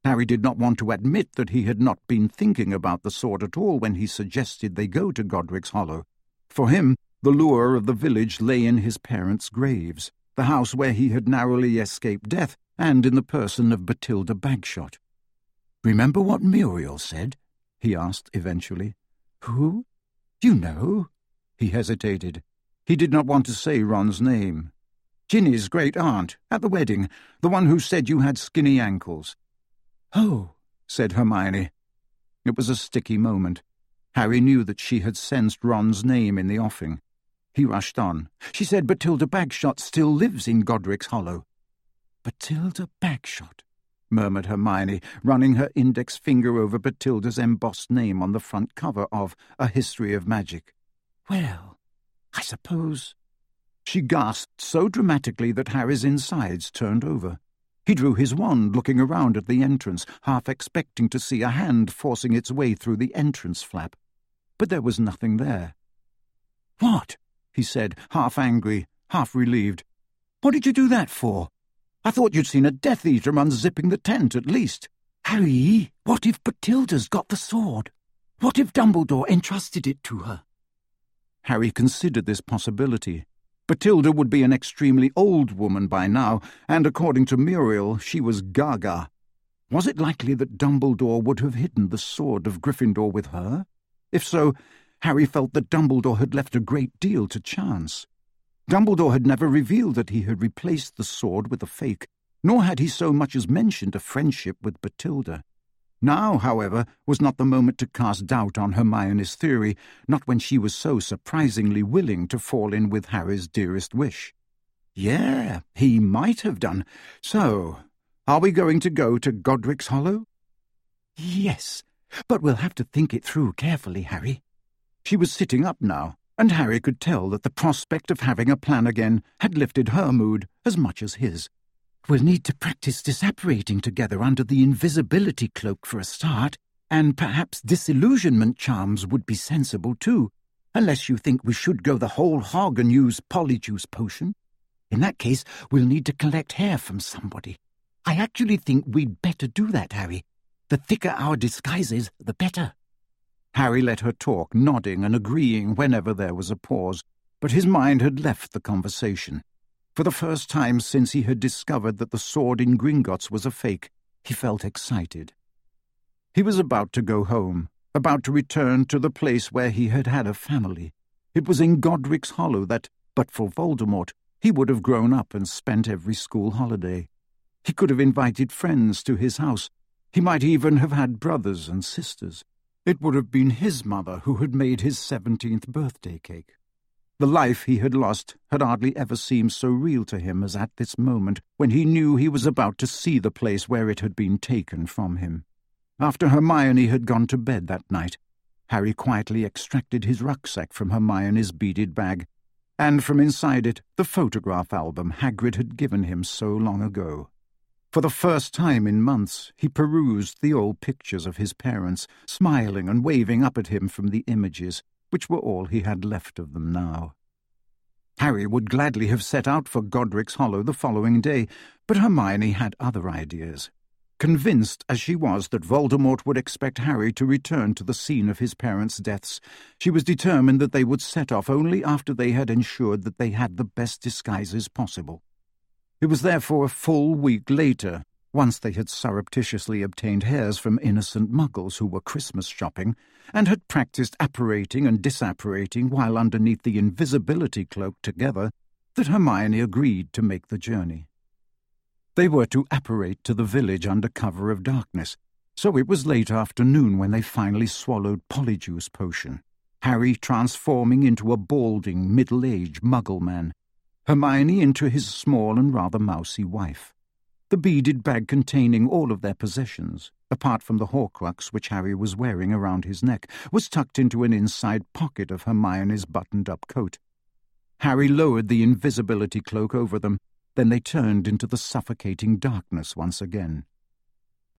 Harry did not want to admit that he had not been thinking about the sword at all when he suggested they go to Godric's Hollow. For him, the lure of the village lay in his parents' graves, the house where he had narrowly escaped death, and in the person of Bathilda Bagshot. "Remember what Muriel said?" he asked eventually. "Who? You know?" He hesitated. He did not want to say Ron's name. "Ginny's great-aunt, at the wedding, the one who said you had skinny ankles." "Oh," said Hermione. It was a sticky moment. Harry knew that she had sensed Ron's name in the offing. He rushed on. "She said Bathilda Bagshot still lives in Godric's Hollow." "Bathilda Bagshot," murmured Hermione, running her index finger over Bathilda's embossed name on the front cover of A History of Magic. "Well, I suppose—" She gasped so dramatically that Harry's insides turned over. He drew his wand, looking around at the entrance, half expecting to see a hand forcing its way through the entrance flap. But there was nothing there. "What?" he said, half angry, half relieved. "What did you do that for? I thought you'd seen a Death Eater unzipping the tent, at least." "Harry, what if Bathilda's got the sword? What if Dumbledore entrusted it to her?" Harry considered this possibility. Bathilda would be an extremely old woman by now, and according to Muriel, she was gaga. Was it likely that Dumbledore would have hidden the sword of Gryffindor with her? If so, Harry felt that Dumbledore had left a great deal to chance. Dumbledore had never revealed that he had replaced the sword with a fake, nor had he so much as mentioned a friendship with Bathilda. Now, however, was not the moment to cast doubt on Hermione's theory, not when she was so surprisingly willing to fall in with Harry's dearest wish. Yeah, he might have done. So, are we going to go to Godric's Hollow? Yes, but we'll have to think it through carefully, Harry. She was sitting up now, and Harry could tell that the prospect of having a plan again had lifted her mood as much as his. We'll need to practice disapparating together under the invisibility cloak for a start, and perhaps disillusionment charms would be sensible too, unless you think we should go the whole hog and use Polyjuice Potion. In that case, we'll need to collect hair from somebody. I actually think we'd better do that, Harry. The thicker our disguises, the better. Harry let her talk, nodding and agreeing whenever there was a pause, but his mind had left the conversation. For the first time since he had discovered that the sword in Gringotts was a fake, he felt excited. He was about to go home, about to return to the place where he had had a family. It was in Godric's Hollow that, but for Voldemort, he would have grown up and spent every school holiday. He could have invited friends to his house. He might even have had brothers and sisters. It would have been his mother who had made his 17th birthday cake. The life he had lost had hardly ever seemed so real to him as at this moment, when he knew he was about to see the place where it had been taken from him. After Hermione had gone to bed that night, Harry quietly extracted his rucksack from Hermione's beaded bag, and from inside it the photograph album Hagrid had given him so long ago. For the first time in months, he perused the old pictures of his parents, smiling and waving up at him from the images, which were all he had left of them now. Harry would gladly have set out for Godric's Hollow the following day, but Hermione had other ideas. Convinced as she was that Voldemort would expect Harry to return to the scene of his parents' deaths, she was determined that they would set off only after they had ensured that they had the best disguises possible. It was therefore a full week later, once they had surreptitiously obtained hairs from innocent muggles who were Christmas shopping, and had practiced apparating and disapparating while underneath the invisibility cloak together, that Hermione agreed to make the journey. They were to apparate to the village under cover of darkness, so it was late afternoon when they finally swallowed Polyjuice Potion, Harry transforming into a balding, middle-aged muggle man, Hermione into his small and rather mousy wife. The beaded bag containing all of their possessions, apart from the Horcrux which Harry was wearing around his neck, was tucked into an inside pocket of Hermione's buttoned-up coat. Harry lowered the invisibility cloak over them, then they turned into the suffocating darkness once again.